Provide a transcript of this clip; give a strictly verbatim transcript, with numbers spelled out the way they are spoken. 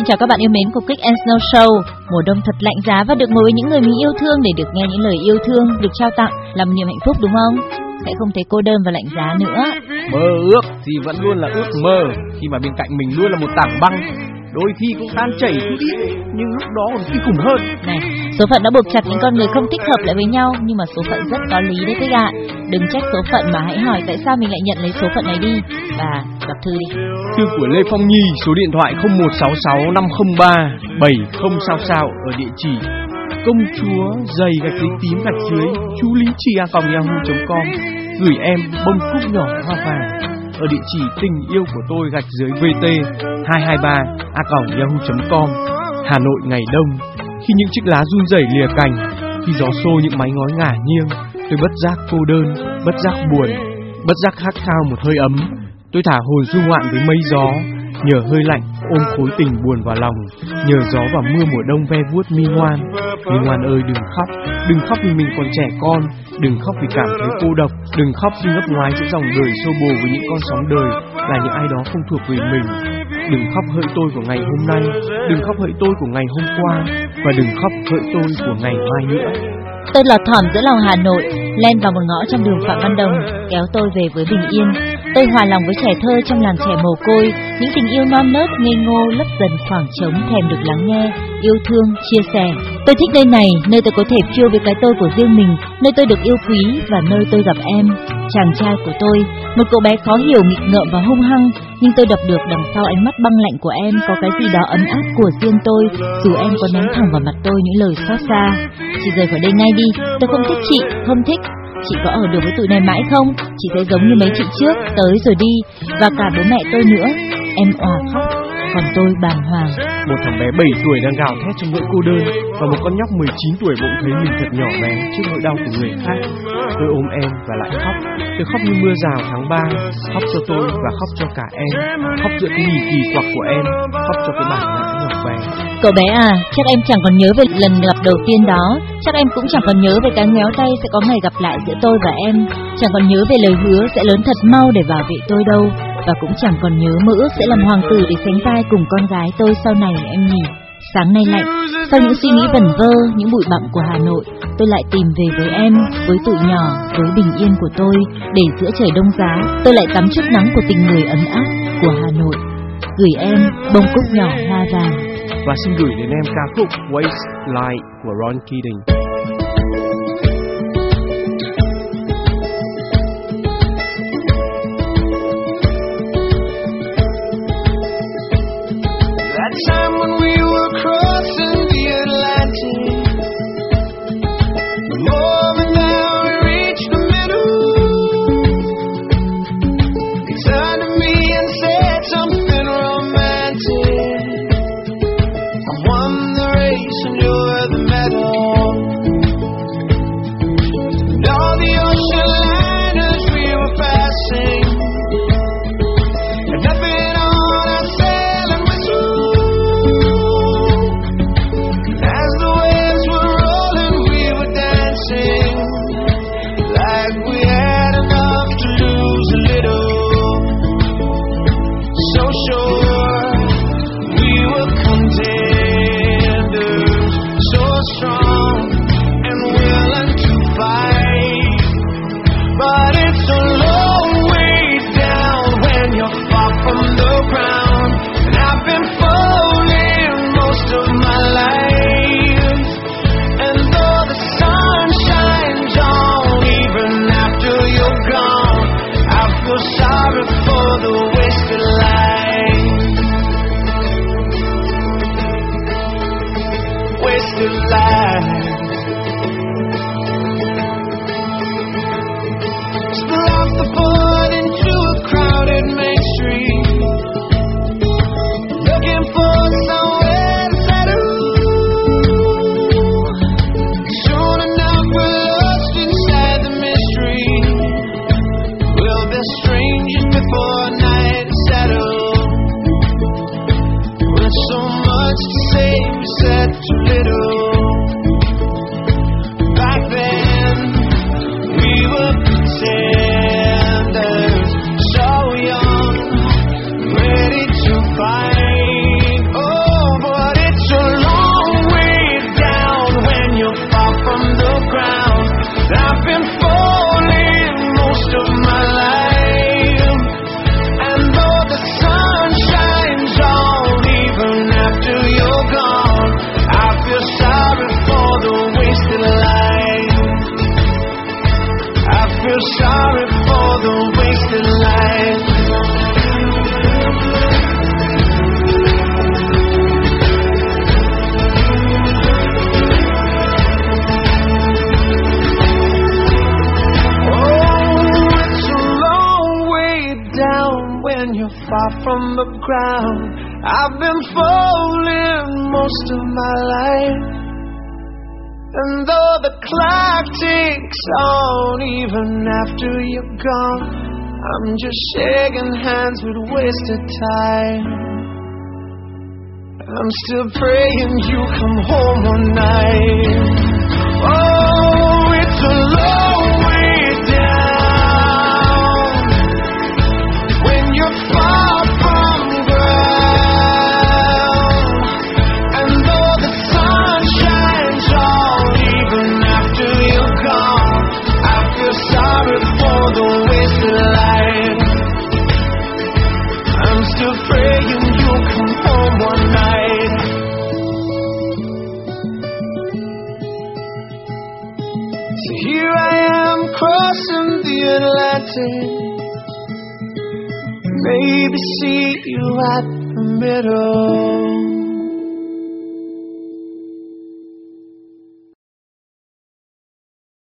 chào các bạn yêu mến của Quick and Snow Show. Mùa đông thật lạnh giá và được ngồi với những người mình yêu thương để được nghe những lời yêu thương được trao tặng là một niềm hạnh phúc, đúng không? Sẽ không thấy cô đơn và lạnh giá nữa. Mơ ước thì vẫn luôn là ước mơ, khi mà bên cạnh mình luôn là một tảng băng. Đôi khi cũng tan chảy chút ít, nhưng lúc đó còn kinh khủng hơn. Này, số phận đã buộc chặt những con người không thích hợp lại với nhau, nhưng mà số phận rất có lý đấy các bạn. Đừng trách số phận mà hãy hỏi tại sao mình lại nhận lấy số phận này đi. Và đọc thư đi. Thư của Lê Phong Nhi, số điện thoại không một sáu sáu năm không ba bảy không sao sao, ở địa chỉ công chúa giày gạch dưới tím gạch dưới chú lý chi a còng yahoo chấm com, gửi em bông cúc nhỏ hoa vàng ở địa chỉ tình yêu của tôi gạch dưới vt hai hai ba a còng yahoo chấm com. Hà Nội ngày đông, khi những chiếc lá run rẩy lìa cành, khi gió xô những mái ngói ngả nghiêng, tôi bất giác cô đơn, bất giác buồn, bất giác khát khao một hơi ấm. Tôi thả hồn du ngoạn với mây gió, nhờ hơi lạnh ôm khối tình buồn vào lòng, nhờ gió và mưa mùa đông ve vuốt mi ngoan. Mi ngoan ơi, đừng khóc, đừng khóc vì mình còn trẻ con, đừng khóc vì cảm thấy cô độc, đừng khóc vì ngấp ngoái giữa dòng đời xô bồ với những con sóng đời là những ai đó không thuộc về mình. Đừng khóc hỡi tôi của ngày hôm nay, đừng khóc hỡi tôi của ngày hôm qua, và đừng khóc hỡi tôi của ngày mai nữa. Tôi lọt thỏm giữa lòng Hà Nội, len vào một ngõ trong đường Phạm Văn Đồng, kéo tôi về với bình yên. Tôi hòa lòng với trẻ thơ trong làng trẻ mồ côi, những tình yêu non nớt ngây ngô lấp dần khoảng trống thèm được lắng nghe, yêu thương, chia sẻ. Tôi thích nơi này, nơi tôi có thể phiêu với cái tôi của riêng mình, nơi tôi được yêu quý và nơi tôi gặp em, chàng trai của tôi, một cậu bé khó hiểu, nghịch ngợm và hung hăng, nhưng tôi đọc được đằng sau ánh mắt băng lạnh của em có cái gì đó ấm áp của riêng tôi, dù em có ném thẳng vào mặt tôi những lời xót xa. Chị rời khỏi đây ngay đi, tôi không thích chị, không thích. Chị có ở được với tụi này mãi không? Chị sẽ giống như mấy chị trước, tới rồi đi, và cả bố mẹ tôi nữa. Em òa khóc, còn tôi bàng hoàng. Một thằng bé bảy tuổi đang gào thét trong nỗi cô đơn, và một con nhóc mười chín tuổi bỗng thấy mình thật nhỏ bé trước nỗi đau của người khác. Tôi ôm em và lại khóc. Tôi khóc như mưa rào tháng ba, khóc cho tôi và khóc cho cả em, khóc giữa cái nhì kỳ quặc của em, khóc cho cái bản ngã nhỏ bé. Cậu bé à, chắc em chẳng còn nhớ về lần gặp đầu tiên đó, chắc em cũng chẳng còn nhớ về cái ngoéo tay sẽ có ngày gặp lại giữa tôi và em, chẳng còn nhớ về lời hứa sẽ lớn thật mau để bảo vệ tôi đâu, và cũng chẳng còn nhớ mơ ước sẽ làm hoàng tử để sánh vai cùng con gái tôi sau này em nhỉ. Sáng nay lạnh, sau những suy nghĩ vẩn vơ, những bụi bặm của Hà Nội, tôi lại tìm về với em, với tụi nhỏ, với bình yên của tôi, để giữa trời đông giá, tôi lại tắm chút nắng của tình người ấm áp của Hà Nội. Gửi em bông cúc nhỏ hoa vàng. Và xin gửi đến em ca khúc Wasteland của Ron Keating. when you're far from the ground. I've been falling most of my life, and though the clock ticks on even after you're gone, I'm just shaking hands with wasted time. I'm still praying you come home one night. Oh, it's a long way down when you're far from ground, and though the sun shines on even after you're gone, I feel sorry for the wasted life. I'm still praying you'll come home one night. So here I am crossing the Atlantic, maybe see you at the middle.